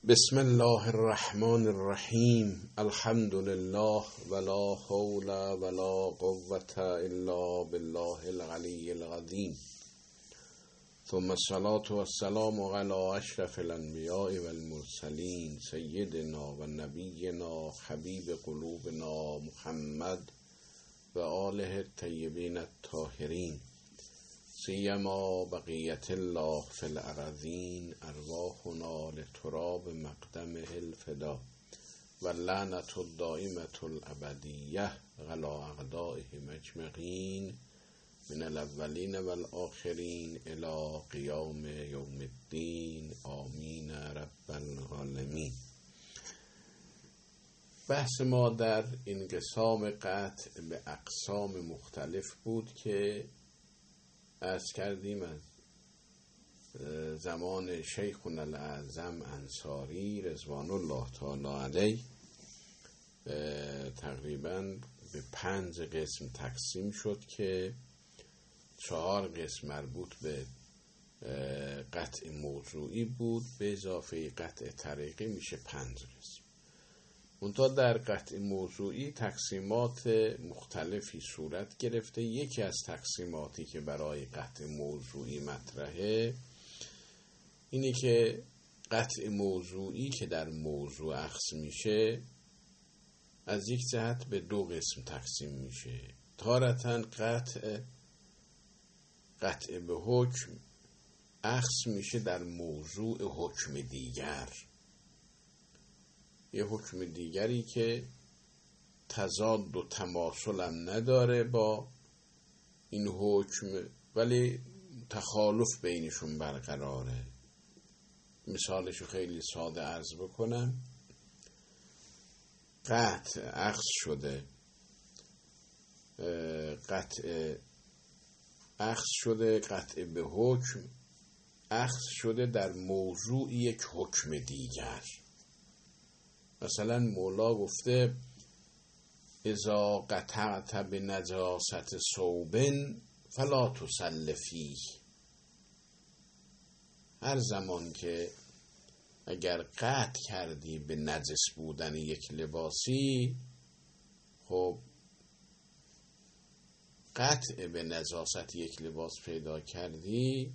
بسم الله الرحمن الرحیم. الحمد لله ولا حول ولا قوة الا بالله العلی العظیم. ثم الصلاة والسلام على اشرف الانبیاء والمرسلین سیدنا و نبینا حبیب قلوبنا محمد و آله الطیبین الطاهرین، سیما بقیت الله فی الارضین، ارواحنا لتراب مقدمه الفدا و لعنت الدائمة الابدیه علی اعدائه اجمعین من الاولین و الآخرین الی قیام یوم الدین، آمین رب العالمین. بحث ما در انقسام قطع به اقسام مختلف بود که عرض کردیم از زمان شیخنا الاعظم انصاری رضوان الله تعالی علیه تقریبا به 5 قسم تقسیم شد که 4 قسم مربوط به قطع موضوعی بود، به اضافه قطع طریقی میشه 5 قسم. منتها در قطع موضوعی تقسیمات مختلفی صورت گرفته. یکی از تقسیماتی که برای قطع موضوعی مطرحه اینه که قطع موضوعی که در موضوع اخذ میشه از یک جهت به 2 قسم تقسیم میشه. تارتاً قطع به حکم اخذ میشه در موضوع حکم دیگر، یه حکم دیگری که تضاد و تماثل هم نداره با این حکم ولی تخالف بینشون برقراره. مثالشو خیلی ساده عرض بکنم. قطع اخذ شده، قطع به حکم اخذ شده در موضوع یک حکم دیگر. مثلا مولا گفته اذا قطعت بنجاست ثوب فلا تصل فیه. هر زمان که اگر قطع کردی به نجس بودن یک لباسی، خب قطع به نجاست یک لباس پیدا کردی،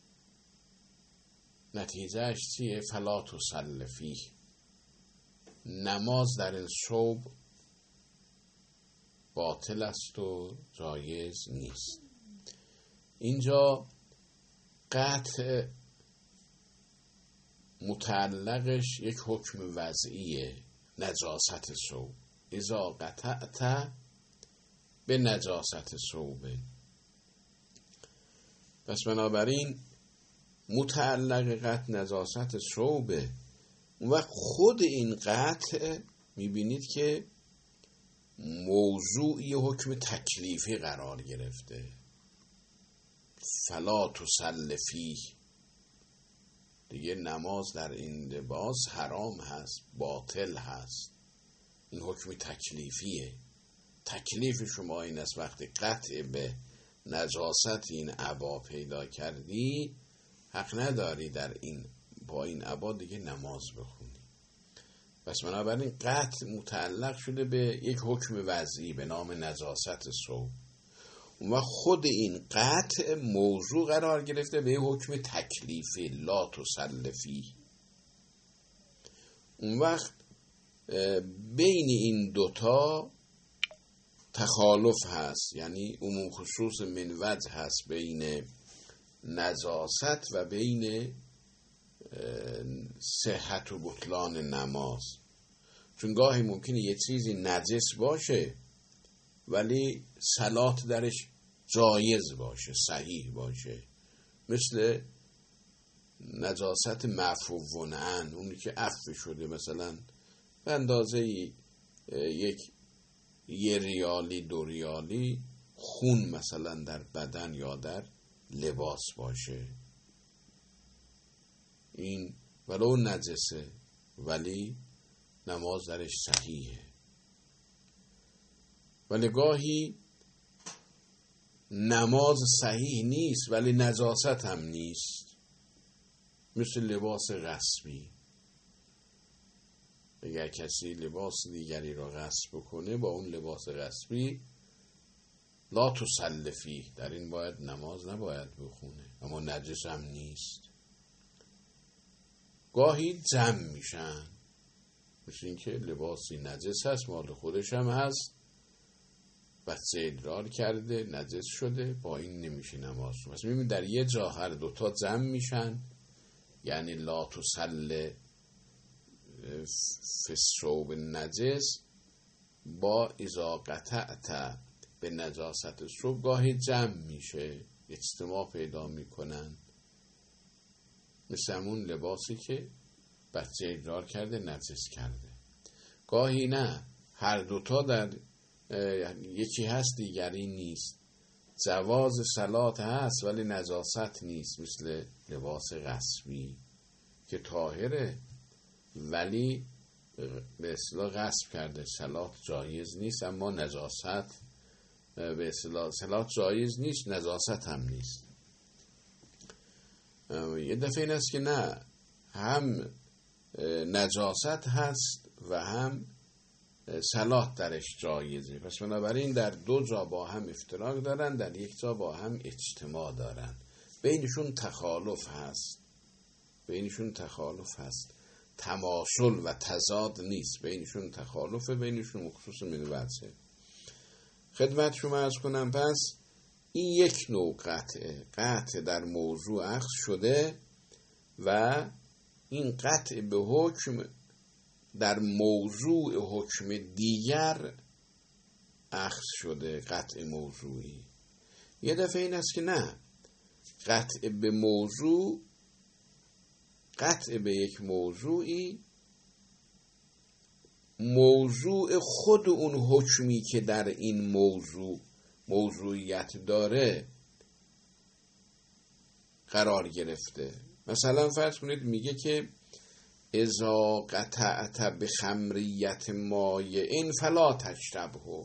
نتیجهش چیه؟ فلا تصل فیه، نماز در این ثوب باطل است و جایز نیست. اینجا قطع متعلقش یک حکم وضعیه، نجاست ثوب. اذا قطعت به نجاست ثوب، پس بنابراین متعلق قطع نجاست ثوبه. و خود این قطع میبینید که موضوعی حکم تکلیفی قرار گرفته. فلا تصل فیه، دیگه نماز در این لباس حرام هست، باطل هست. این حکم تکلیفیه. تکلیف شما این است وقتی قطع به نجاست این عبا پیدا کردی، حق نداری با این عبا دیگه نماز بخونی. پس بنابراین قطع متعلق شده به یک حکم وضعی به نام نجاست ثوب و خود این قطع موضوع قرار گرفته به حکم تکلیفی، لا تصل فیه. اون وقت بین این دوتا تخالف هست، یعنی عموم خصوص من وجه هست بین نجاست و بین صحت و بطلان نماز. چون گاهی ممکنه یه چیزی نجس باشه ولی صلات درش جایز باشه، صحیح باشه، مثل نجاست معفو عنه، اونی که عفو شده، مثلا به اندازه یه ریالی 2 ریالی خون مثلا در بدن یا در لباس باشه، این ولو نجسه ولی نماز درش صحیحه. ولی گاهی نماز صحیح نیست ولی نجاست هم نیست، مثل لباس غصبی. اگر کسی لباس دیگری را غصب بکنه با اون لباس غصبی لا تصلی فیه، در این باید نماز نباید بخونه، اما نجس هم نیست. گاهی جمع میشن، مثل این که لباسی نجس هست مال خودش هم هست، بچه ادرار کرده نجس شده، با این نمیشه نماز. مثلا میبینید در یه جا هر دوتا جمع میشن، یعنی لا تصلی فی الثوب نجس با اذا قطعت به نجاست الثوب گاهی جمع میشه، اجتماع پیدا میکنن، مثل همون لباسی که بچه ادرار کرده نجس کرده. گاهی نه، هر دوتا در یکی هست دیگری نیست، جواز صلات هست ولی نجاست نیست، مثل لباس غصبی که طاهره ولی به اصطلاح غصب کرده، صلات جایز نیست، اما نجاست به اصطلاح صلات جایز نیست، نجاست هم نیست. یه دفعه این است که نه، هم نجاست هست و هم صلات درش جایزه، پس بنابراین در دو جا با هم افتراق دارن، در یک جا با هم اجتماع دارن، بینشون تخالف هست، بینشون تخالف هست، تماثل و تضاد نیست، بینشون تخالف، بینشون خصوص منوعه. خدمت شما عرض کنم پس این یک نوع قطع در موضوع اخذ شده و این قطع به حکم در موضوع حکم دیگر اخذ شده، قطع موضوعی. یه دفعه این است که نه، قطع به موضوع، قطع به یک موضوعی، موضوع خود اون حکمی که در این موضوعیت داره قرار گرفته. مثلا فرض کنید میگه که اذا قطعت بخمریت مایع فلا تشربه،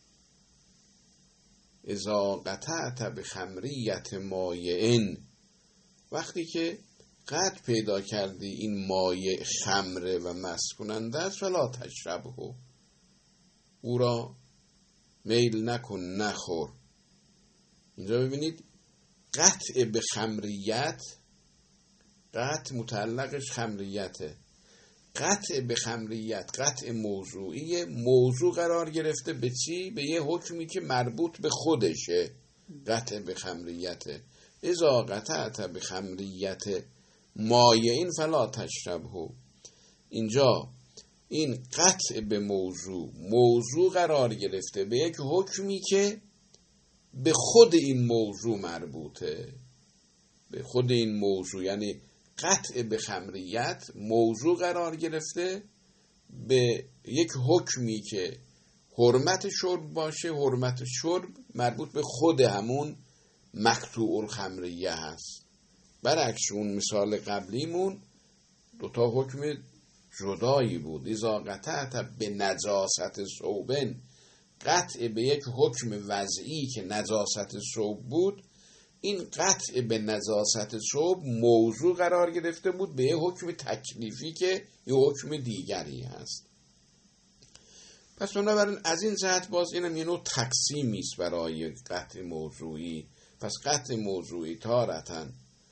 اذا قطعت بخمریت مایع، وقتی که قطع پیدا کردی این مایع خمره و مست کننده است، فلا تشربه، او را میل نکن، نخور. اینجا ببینید قطع به خمریت، قطع متعلقش خمریته، قطع به خمریت قطع موضوعی، موضوع قرار گرفته به چی؟ به یه حکمی که مربوط به خودشه، قطع به خمریته. اذا قطعت به خمریت مایعین فلا تشربه، اینجا این قطع به موضوع قرار گرفته به یک حکمی که به خود این موضوع مربوطه، به خود این موضوع، یعنی قطع به خمریت موضوع قرار گرفته به یک حکمی که حرمت شرب باشه، حرمت شرب مربوط به خود همون مقطوع الخمریه هست. برعکس اون مثال قبلیمون دوتا حکم جدایی بود. اذا قطعت به نجاست ثوب، قطع به یک حکم وضعی که نجاست ثوب بود، این قطع به نجاست ثوب موضوع قرار گرفته بود به یک حکم تکلیفی که یک حکم دیگری هست. پس بنابراین از این جهت باز اینم یه نوع تقسیمی است برای قطع موضوعی. پس قطع موضوعی تارةً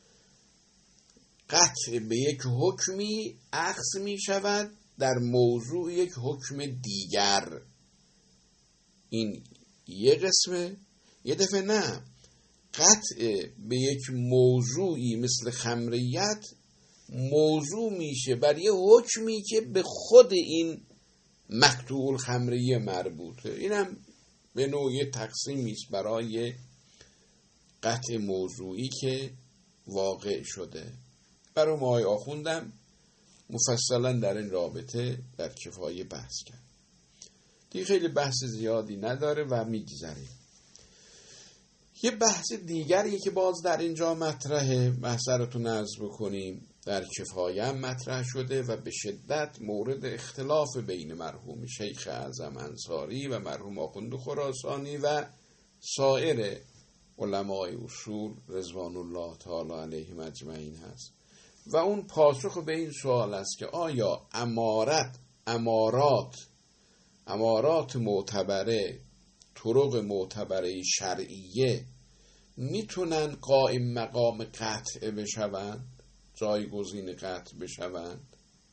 قطع به یک حکمی اخذ می شود در موضوع یک حکم دیگر، این یه قسمه. یه دفعه نه، قطع به یک موضوعی مثل خمریت موضوع میشه بر یه حکمی که به خود این مقطوع الخمریه مربوطه. اینم به نوعی تقسیمی است برای قطع موضوعی که واقع شده. برای ما آخوندم مفصلا در این رابطه در کفایه بحث کرد، دیگه خیلی بحث زیادی نداره و میگذاریم. یه بحث دیگری که باز در اینجا مطرحه، محضرتون عرض بکنیم، در کفایه هم مطرح شده و به شدت مورد اختلاف بین مرحوم شیخ اعظم انصاری و مرحوم آخوند خراسانی و سایر علمای اصول رضوان الله تعالی علیهم اجمعین هست. و اون پاسخ به این سوال است که آیا امارت امارات معتبره، طرق معتبره شرعیه میتونن قائم مقام قطع بشوند، جایگزین قطع بشوند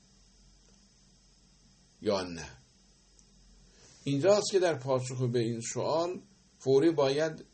یا نه؟ اینجاست که در پاسخ به این سوال فوری باید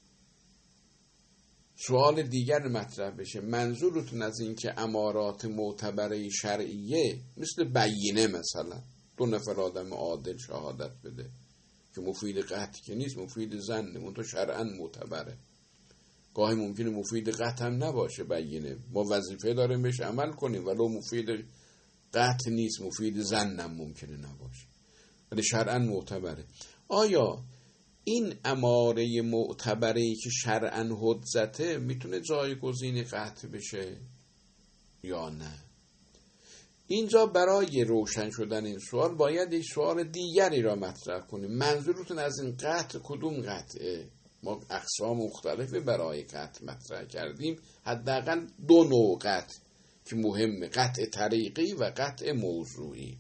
سوال دیگر مطرح بشه. منظورتون از این که امارات معتبره شرعیه مثل بینه، مثلا 2 نفر آدم عادل شهادت بده که مفید قطع که نیست، مفید ظن، اون تو شرعاً معتبره. گاهی ممکنه مفید قطع هم نباشه بینه، ما وظیفه داریم بهش عمل کنیم، ولو مفید قطع نیست، مفید ظن هم ممکنه نباشه، ولی شرعاً معتبره. آیا این اماره معتبره که شرعاً حجته میتونه جایگزین قطع بشه یا نه؟ اینجا برای روشن شدن این سوال باید یک سوال دیگری را مطرح کنیم. منظورتون از این قطع کدوم قطعه؟ ما اقسام مختلفی برای قطع مطرح کردیم، حداقل 2 نوع قطع که مهمه: قطع طریقی و قطع موضوعی.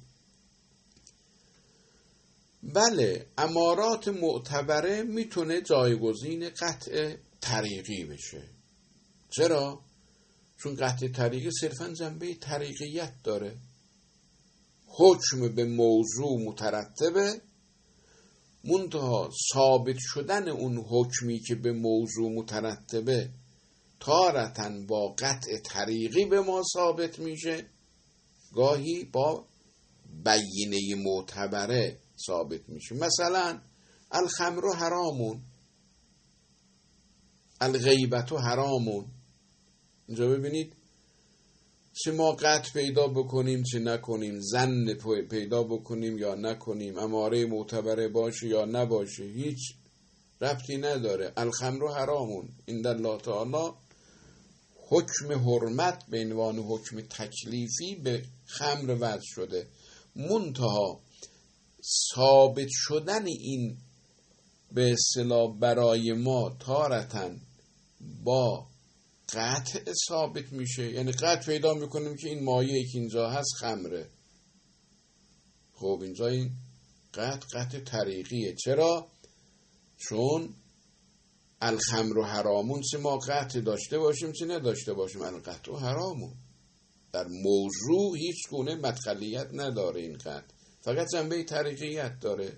بله، امارات معتبره میتونه جایگزین قطع طریقی بشه. چرا؟ چون قطع طریقی صرفاً جنبه طریقیت داره، حکم به موضوع مترتبه، منتها ثابت شدن اون حکمی که به موضوع مترتبه تارتاً با قطع طریقی به ما ثابت میشه، گاهی با بینه معتبره ثابت میشه. مثلا الخمر حرامون، الغیبت حرامون. اینجا ببینید چه ما قطع پیدا بکنیم چه نکنیم، ظن پیدا بکنیم یا نکنیم، اماره معتبره باشه یا نباشه، هیچ ربطی نداره. الخمر حرامون عند الله تعالی، حکم حرمت به عنوان حکم تکلیفی به خمر وضع شده، منتها ثابت شدن این به اصطلاح برای ما تارتاً با قطع ثابت میشه. یعنی قطع پیدا میکنیم که این مایه‌ای که اینجا هست خمره. خب اینجا این قطع طریقیه. چرا؟ چون الخمر حرامون، چه ما قطع داشته باشیم چه نداشته باشیم، القطع حرامون. در موضوع هیچ گونه مدخلیت نداره این قطع، فقط جنبه طریقیت داره.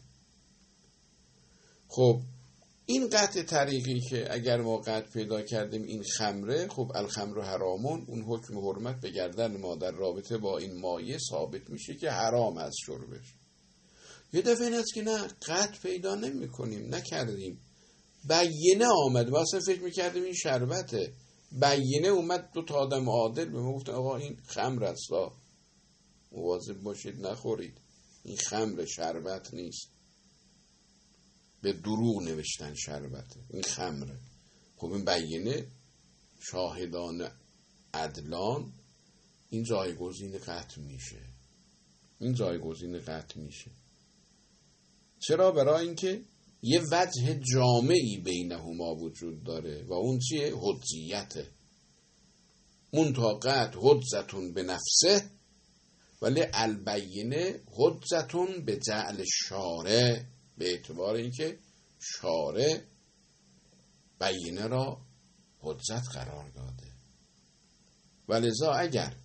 خب این قطع طریقی که اگر ما قطع پیدا کردیم این خمره، خب الخمر حرامون، اون حکم حرمت به گردن ما در رابطه با این مایه ثابت میشه که حرام از شربش. یه دفعه این است که نه، قطع پیدا نمی کنیم، نکردیم، بینه آمد، واسه فکر میکردیم این شربته، بینه اومد، 2 تا آدم عادل به ما گفتن آقا این خمر است، مواظب باشید نخورید، این خمر، شربت نیست. به دروغ نوشتن شربته، این خمره. خب این بینه، شاهدان عدلان، این جایگزین قطع میشه. این جایگزین قطع میشه. چرا؟ برای اینکه یه وجه جامعی بینهما وجود داره و اون چیه؟ حجیته. منتها قطع حجتون به نفسه، ولی البینه حجتون به جعل شارع، به اعتبار اینکه شارع بینه را حجت قرار داده. ولذا اگر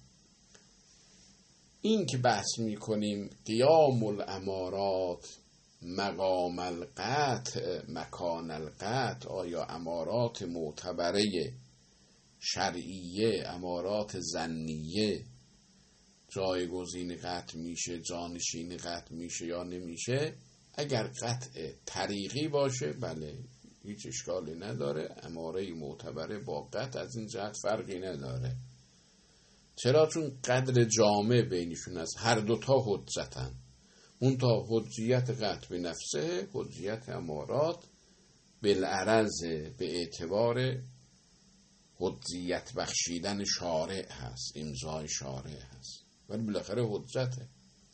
این که بحث می کنیم قیام الامارات مقام القطع مکان القطع، آیا امارات معتبره شرعیه، امارات ظنیه جایگزین قطع میشه، جانشین قطع میشه یا نمیشه؟ اگر قطع طریقی باشه بله، هیچ اشکالی نداره، اماره معتبره با قطع از این جهت فرقی نداره. چرا؟ چون قدر جامع بینشون است، هر 2 تا حجتن. منتها حجیت قطع به نفسه، حجیت امارات بالعرض به اعتبار حجیت بخشیدن شارع هست، امضای شارع هست، ولی بالاخره حجته.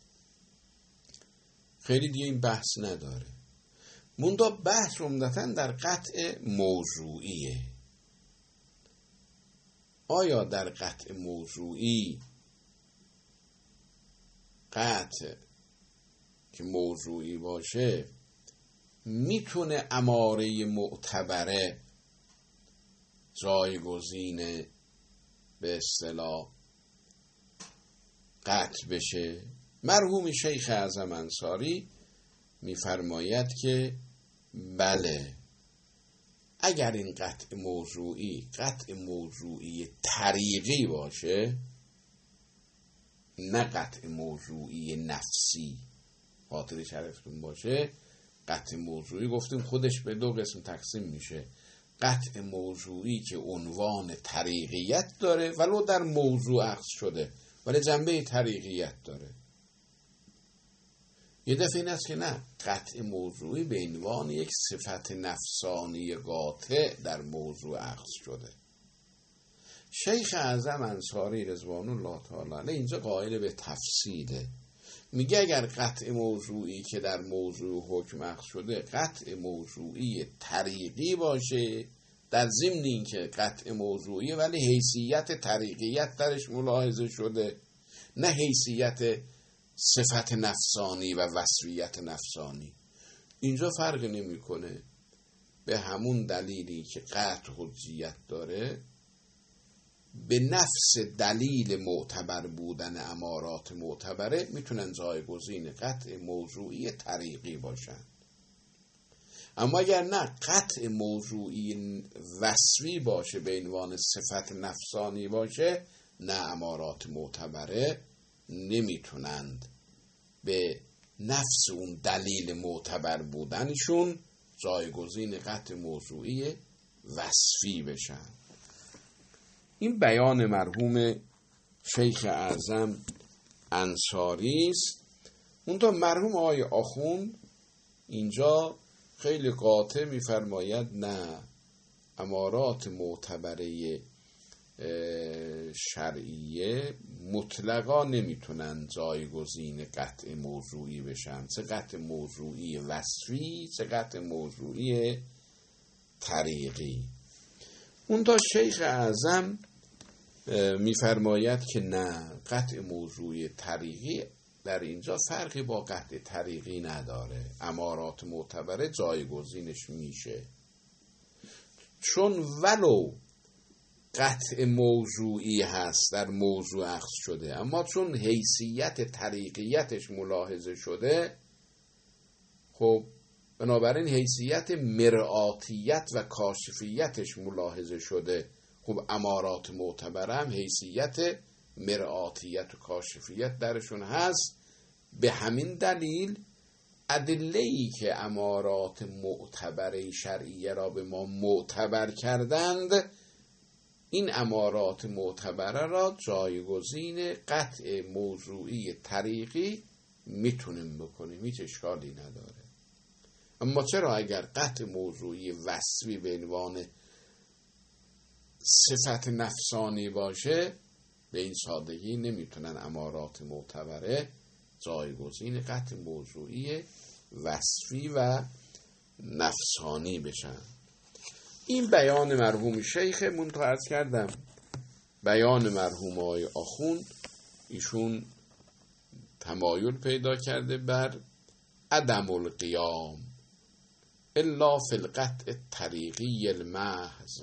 خیلی دیگه این بحث نداره. منتها بحث عمدتاً در قطع موضوعیه. آیا در قطع موضوعی قطع که موضوعی باشه میتونه اماره معتبره جایگزین به اصطلاح قطع بشه. مرحوم شیخ اعظم انصاری میفرماید که بله، اگر این قطع موضوعی طریقی باشه، نه قطع موضوعی نفسی، خاطر شرفتون باشه، قطع موضوعی گفتیم خودش به دو قسم تقسیم میشه. قطع موضوعی که عنوان طریقیت داره ولو در موضوع اخذ شده ولی جنبه طریقیت داره. یه دفعه این است که نه، قطع موضوعی به عنوان یک صفت نفسانی قاطع در موضوع اخذ شده. شیخ اعظم انصاری رضوان الله تعالی علیه اینجا قائل به تفصیله. میگه اگر قطع موضوعی که در موضوع حکم اخذ شده قطع موضوعی طریقی باشه، در ضمن این که قطع موضوعی ولی حیثیت طریقیت درش ملاحظه شده، نه حیثیت صفت نفسانی و وصفیت نفسانی، اینجا فرق نمیکنه. به همون دلیلی که قطع حجیت داره، به نفس دلیل معتبر بودن امارات معتبره میتونن جایگزین قطع موضوعی طریقی باشن. اما اگر نه قطع موضوعی وصفی باشه به عنوان صفت نفسانی باشه، نه امارات معتبره نمیتونند به نفس اون دلیل معتبر بودنشون جایگزین قطع موضوعی وصفی بشن. این بیان مرحوم شیخ اعظم انصاری است. اونطور مرحوم آقای آخوند اینجا خیلی قاطع میفرماید نه، امارات معتبره شرعیه مطلقا نمیتونن جایگزین قطع موضوعی بشن، چه قطع موضوعی وصفی چه قطع موضوعی طریقی. اون تا شیخ اعظم میفرماید که نه، قطع موضوعی طریقی در اینجا فرقی با قطع طریقی نداره، امارات معتبره جایگزینش میشه، چون ولو قطع موضوعی هست در موضوع اخذ شده، اما چون حیثیت طریقیتش ملاحظه شده، خب بنابراین حیثیت مرآتیت و کاشفیتش ملاحظه شده، خب امارات معتبره هم حیثیت مرآتیت و کاشفیت درشون هست. به همین دلیل ادله‌ای که امارات معتبره شرعیه را به ما معتبر کردند، این امارات معتبره را جایگزین قطع موضوعی طریقی میتونیم بکنیم، هیچ اشکالی نداره. اما چرا اگر قطع موضوعی وصفی به عنوان صفت نفسانی باشه، به این سادگی نمیتونن امارات معتبره جایگزین قطع موضوعی وصفی و نفسانی بشن. این بیان مرحوم شیخ منتها عرض کردم. بیان مرحوم آقای آخوند، ایشون تمایل پیدا کرده بر عدم القیام الا فی القطع الطریقی المحض.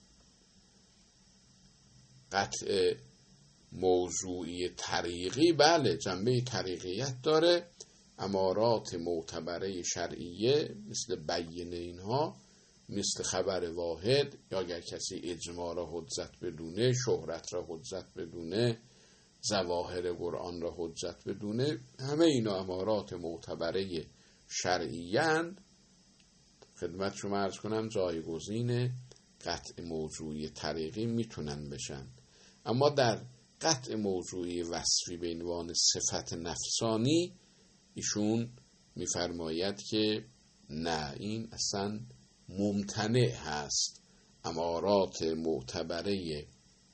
قطع موضوعی طریقی بله جنبه طریقیت داره، امارات معتبره شرعیه مثل بینه اینها، مثل خبر واحد، یا اگر کسی اجماع را حجت بدونه، شهرت را حجت بدونه، ظواهر قرآن را حجت بدونه، همه اینا امارات معتبره شرعیه‌اند. خدمت شما عرض کنم جایگزین قطع موضوعی طریقی میتونن بشن. اما در قطع موضوعی وصفی به عنوان صفت نفسانی ایشون میفرماید که نه، این اصلا ممتنع هست. امارات معتبره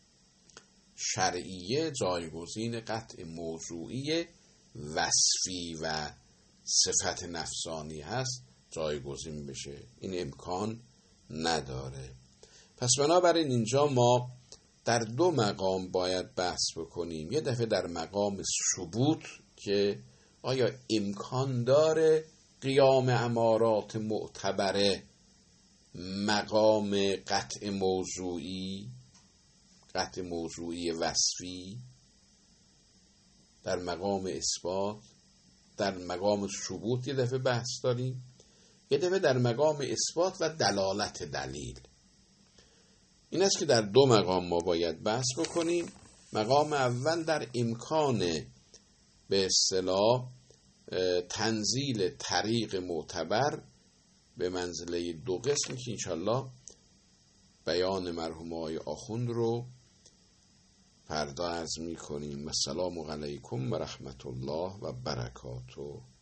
شرعیه جایگزین قطع موضوعی وصفی و صفت نفسانی هست جایگزین بشه، این امکان نداره. پس بنابراین اینجا ما در دو مقام باید بحث بکنیم. یه دفعه در مقام ثبوت که آیا امکان داره قیام امارات معتبره مقام قطع موضوعی وصفی در مقام اثبات، در مقام ثبوت یه دفعه بحث داریم، یه دفعه در مقام اثبات و دلالت دلیل. این است که در دو مقام ما باید بحث بکنیم. مقام اول در امکان به اصطلاح تنزیل طریق معتبر به منزله دو قسم که انشالله بیان مرحوم آقای آخوند رو فردا عرض می کنیم. السلام علیکم و رحمت الله و برکاته.